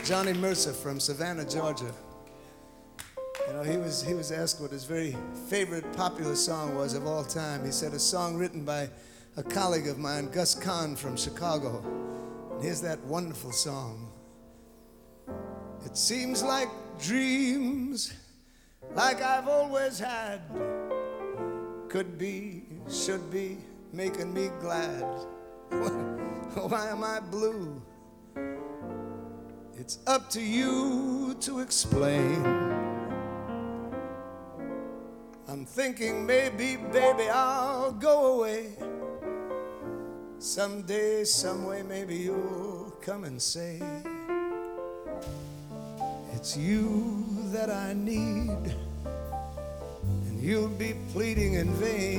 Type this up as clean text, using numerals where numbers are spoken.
Johnny Mercer from Savannah, Georgia. You know, he was asked what his very favorite popular song was of all time. He said a song written by a colleague of mine, Gus Kahn from Chicago. And here's that wonderful song. It seems like dreams, like I've always had, could be, should be, making me glad. Why am I blue? It's up to you to explain. I'm thinking maybe, baby, I'll go away. Someday, someway, maybe you'll come and say it's you that I need, and you'll be pleading in vain.